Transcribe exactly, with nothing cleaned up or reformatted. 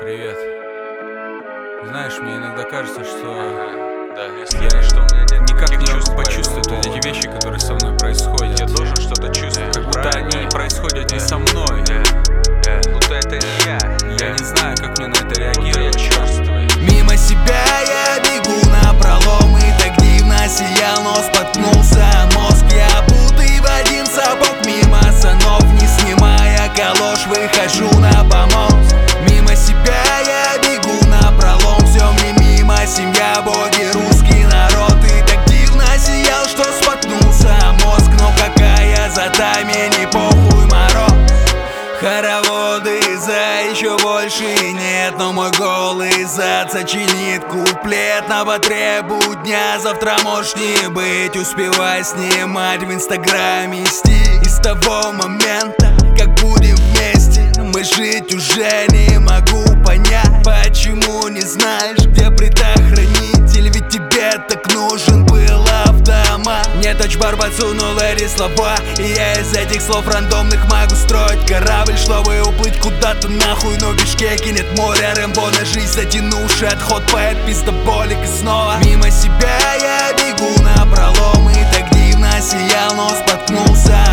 Привет. Знаешь, мне иногда кажется, что Ага, да, если я что, у меня нет никак никаких не могу чувств по почувствовать этому вот эти поводу. вещи, которые со мной происходят. Я должен что-то чувствовать, Как будто правильно? они происходят не Yeah. со мной. Yeah. Yeah. Будто это не я. Я Yeah. не знаю, как мне на это Будто я реагировать. черствый. Мимо себя я бегу напролом, и так дивно сиял, но споткнулся мозг. Я обутый в один сапог, мимо санов, не снимая калош, выхожу на помост. Мимо себя я бегу напролом, все мне мимо, семья, боги, русский народ. И так дивно сиял, что споткнулся мозг, но какая зата, мне не похуй, мороз. Хороводы за еще больше нет, но мой голый зад сочинит куплет на потребу дня. Завтра можешь не быть, успевай снимать в инстаграме стиль. И с того момента, как будем вместе, мы жить уже не могу понять. Почему не знаешь, где предохранитель, ведь тебе так нужен был автомат. Мне тачбар подсунул эти слова, и я из этих слов рандомных могу строить корабль, чтобы уплыть куда-то нахуй, но в Бишкеке нет моря. Рэмбо на жизнь затянувший отход, поэт, пиздоболик. И снова мимо себя я бегу напролом, и так дивно сиял, но споткнулся